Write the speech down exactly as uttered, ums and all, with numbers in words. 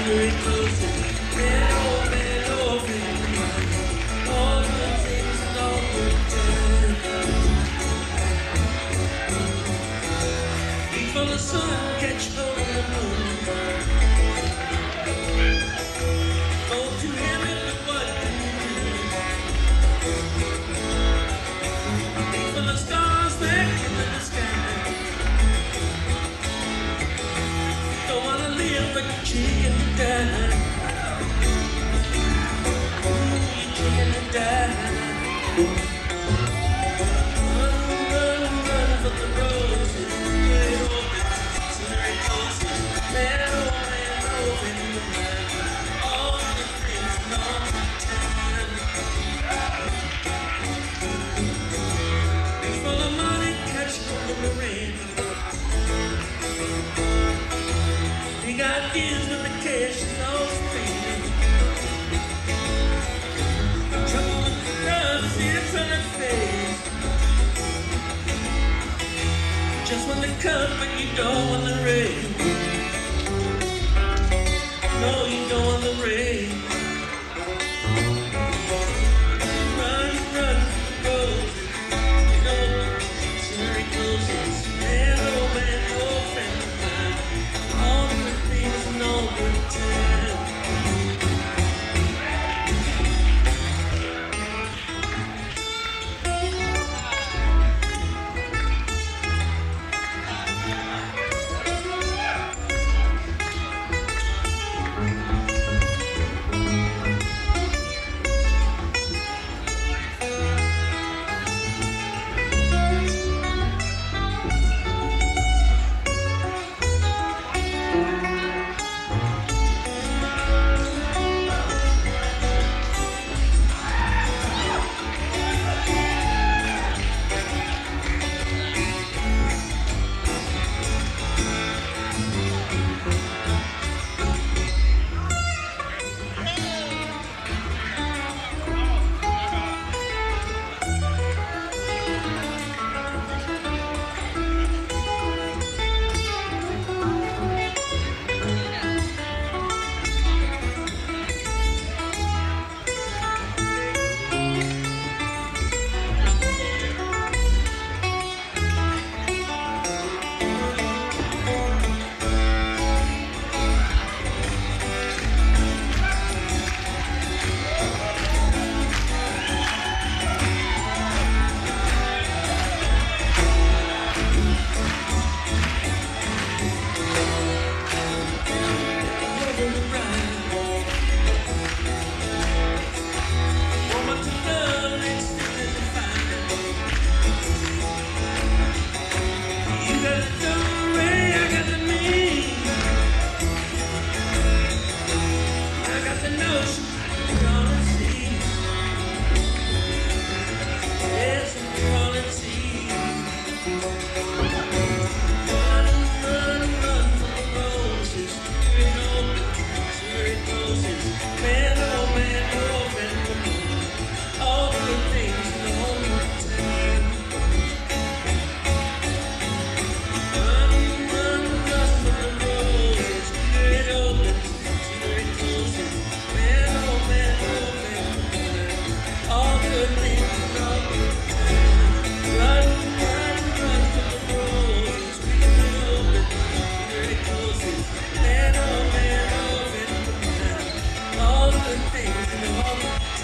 very close. Man, oh man, oh man, all good things and all good times. Eat from the sun, catch hold of the moon. Oh, to him is what you do. Eat from the stars that in the sky. Don't wanna live like a chicken to die. Ooh, you chicken to die. Run, run, run for the roses. Get open, very close. Man, oh man, open the mind. All the things and all the time. Reach for the money, catch hold of the rain. He got deals with the cash and all the pain. Trouble with the love, see it's on her face. Just want the cup, but you don't want the rain. No, you don't want the rain. Run, run, go. You know, it's very close. Man, oh man, oh friend of mine. All good things and all good times. All the things in the home.